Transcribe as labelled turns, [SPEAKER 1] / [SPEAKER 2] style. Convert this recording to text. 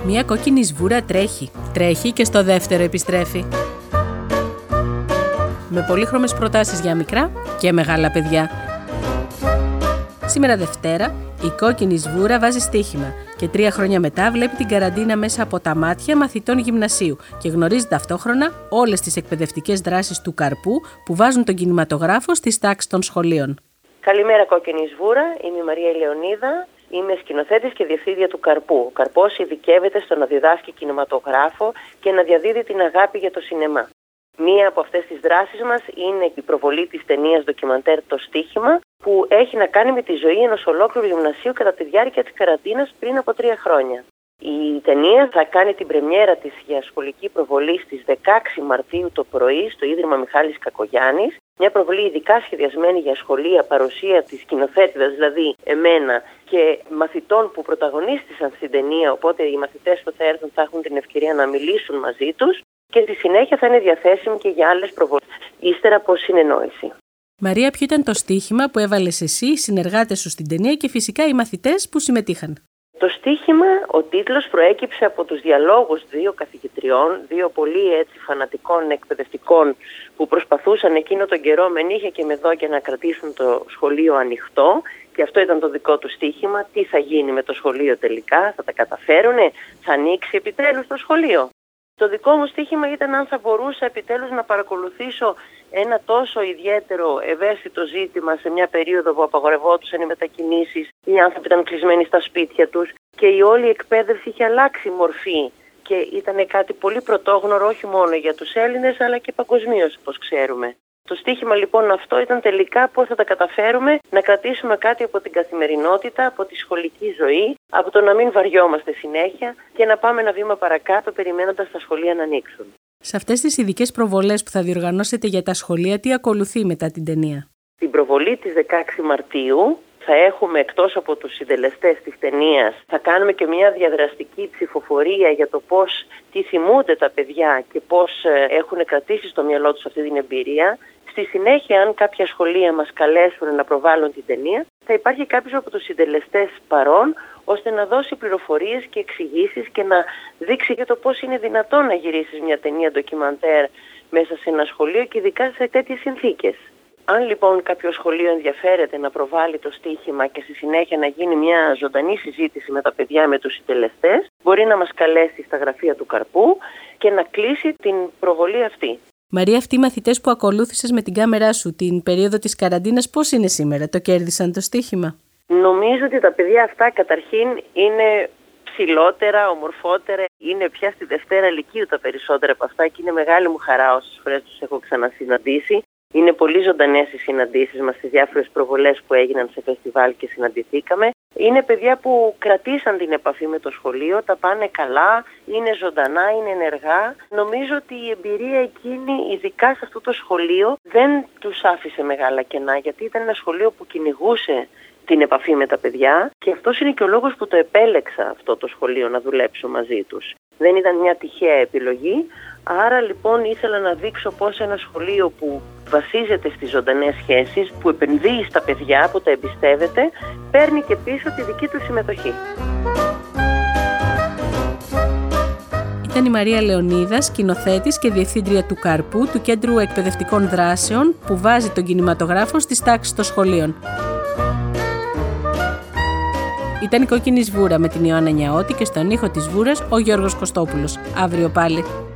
[SPEAKER 1] Μια κόκκινη σβούρα τρέχει. Τρέχει και στο δεύτερο επιστρέφει. Με πολύχρωμες προτάσεις για μικρά και μεγάλα παιδιά. Σήμερα Δευτέρα, η κόκκινη σβούρα βάζει στοίχημα και 3 χρόνια μετά βλέπει την καραντίνα μέσα από τα μάτια μαθητών γυμνασίου και γνωρίζει ταυτόχρονα όλες τις εκπαιδευτικές δράσεις του Καρπού που βάζουν τον κινηματογράφο στις τάξεις των σχολείων.
[SPEAKER 2] Καλημέρα κόκκινη σβούρα, είμαι η Μαρία Λεωνίδα. Είμαι σκηνοθέτης και διευθύντρια του Καρπού. Ο Καρπός ειδικεύεται στο να διδάσκει κινηματογράφο και να διαδίδει την αγάπη για το σινεμά. Μία από αυτές τις δράσεις μας είναι η προβολή της ταινίας ντοκιμαντέρ «Το στοίχημα», που έχει να κάνει με τη ζωή ενός ολόκληρου γυμνασίου κατά τη διάρκεια της καραντίνας πριν από 3 χρόνια. Η ταινία θα κάνει την πρεμιέρα της για σχολική προβολή στις 16 Μαρτίου το πρωί στο Ίδρυμα Μιχάλης Κακογιάννης. Μια προβολή ειδικά σχεδιασμένη για σχολεία, παρουσία της σκηνοθέτηδας, δηλαδή εμένα, και μαθητών που πρωταγωνίστησαν στην ταινία, οπότε οι μαθητές που θα έρθουν θα έχουν την ευκαιρία να μιλήσουν μαζί τους και στη συνέχεια θα είναι διαθέσιμη και για άλλες προβολές, ύστερα από συνεννόηση.
[SPEAKER 1] Μαρία, ποιο ήταν το στοίχημα που έβαλες εσύ, οι συνεργάτες σου στην ταινία και φυσικά οι μαθητές που συμμετείχαν?
[SPEAKER 2] Το στοίχημα, ο τίτλος προέκυψε από τους διαλόγους 2 καθηγητριών, 2 πολύ φανατικών εκπαιδευτικών που προσπαθούσαν εκείνο τον καιρό με νύχια και με δόντια να κρατήσουν το σχολείο ανοιχτό, και αυτό ήταν το δικό του στοίχημα. Τι θα γίνει με το σχολείο τελικά, θα τα καταφέρουνε, θα ανοίξει επιτέλους το σχολείο? Το δικό μου στοίχημα ήταν αν θα μπορούσα επιτέλους να παρακολουθήσω ένα τόσο ιδιαίτερο ευαίσθητο ζήτημα σε μια περίοδο που απαγορευόντουσαν οι μετακινήσεις, οι άνθρωποι ήταν κλεισμένοι στα σπίτια τους και η όλη εκπαίδευση είχε αλλάξει μορφή και ήταν κάτι πολύ πρωτόγνωρο όχι μόνο για τους Έλληνες αλλά και παγκοσμίως, όπως ξέρουμε. Το στοίχημα λοιπόν αυτό ήταν τελικά πώς θα τα καταφέρουμε να κρατήσουμε κάτι από την καθημερινότητα, από τη σχολική ζωή, από το να μην βαριόμαστε συνέχεια και να πάμε ένα βήμα παρακάτω περιμένοντας τα σχολεία να ανοίξουν.
[SPEAKER 1] Σε αυτές τις ειδικές προβολές που θα διοργανώσετε για τα σχολεία, τι ακολουθεί μετά την ταινία?
[SPEAKER 2] Στην προβολή της 16 Μαρτίου θα έχουμε, εκτός από τους συντελεστές της ταινίας, θα κάνουμε και μια διαδραστική ψηφοφορία για το τι θυμούνται τα παιδιά και πώς έχουν κρατήσει στο μυαλό τους αυτή την εμπειρία. Στη συνέχεια, αν κάποια σχολεία μας καλέσουν να προβάλλουν την ταινία, θα υπάρχει κάποιος από τους συντελεστές παρόν, ώστε να δώσει πληροφορίες και εξηγήσεις και να δείξει για το πώς είναι δυνατόν να γυρίσεις μια ταινία ντοκιμαντέρ μέσα σε ένα σχολείο και ειδικά σε τέτοιες συνθήκες. Αν λοιπόν κάποιο σχολείο ενδιαφέρεται να προβάλλει το στοίχημα και στη συνέχεια να γίνει μια ζωντανή συζήτηση με τα παιδιά, με τους συντελεστές, μπορεί να μας καλέσει στα γραφεία του Καρπού και να κλείσει την προβολή αυτή.
[SPEAKER 1] Μαρία, αυτοί οι μαθητές που ακολούθησες με την κάμερά σου την περίοδο της καραντίνας, πώς είναι σήμερα, το κέρδισαν το στοίχημα?
[SPEAKER 2] Νομίζω ότι τα παιδιά αυτά καταρχήν είναι ψηλότερα, ομορφότερα, είναι πια στη Δευτέρα Λυκείου τα περισσότερα από αυτά και είναι μεγάλη μου χαρά όσες φορές τους έχω ξανασυναντήσει. Είναι πολύ ζωντανές οι συναντήσεις μας στις διάφορες προβολές που έγιναν σε φεστιβάλ και συναντηθήκαμε. Είναι παιδιά που κρατήσαν την επαφή με το σχολείο, τα πάνε καλά, είναι ζωντανά, είναι ενεργά. Νομίζω ότι η εμπειρία εκείνη, ειδικά σε αυτό το σχολείο, δεν τους άφησε μεγάλα κενά, γιατί ήταν ένα σχολείο που κυνηγούσε την επαφή με τα παιδιά και αυτός είναι και ο λόγος που το επέλεξα αυτό το σχολείο να δουλέψω μαζί τους. Δεν ήταν μια τυχαία επιλογή, άρα λοιπόν ήθελα να δείξω πώς ένα σχολείο που βασίζεται στις ζωντανές σχέσεις, που επενδύει στα παιδιά, που τα εμπιστεύεται, παίρνει και πίσω τη δική του συμμετοχή.
[SPEAKER 1] Ήταν η Μαρία Λεωνίδα, σκηνοθέτης και διευθύντρια του Καρπού, του Κέντρου Εκπαιδευτικών Δράσεων, που βάζει τον κινηματογράφο στις τάξεις των σχολείων. Ήταν η Κόκκινη Σβούρα με την Ιωάννα Νιαώτη και στον ήχο της Σβούρας ο Γιώργος Κωστόπουλος. Αύριο πάλι.